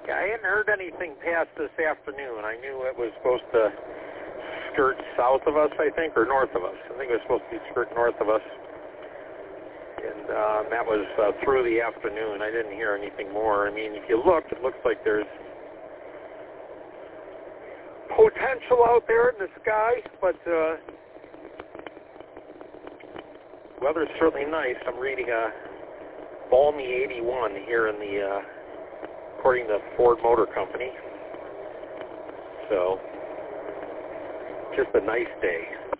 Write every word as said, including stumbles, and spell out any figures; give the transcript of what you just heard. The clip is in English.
Yeah, I hadn't heard anything past this afternoon. I knew it was supposed to skirt south of us, I think, or north of us. I think it was supposed to be skirt north of us. And uh, that was uh, through the afternoon. I didn't hear anything more. I mean, if you look, it looks like there's potential out there in the sky, but uh, weather's certainly nice. I'm reading a balmy eighty-one here in the, uh, according to Ford Motor Company. So, just a nice day.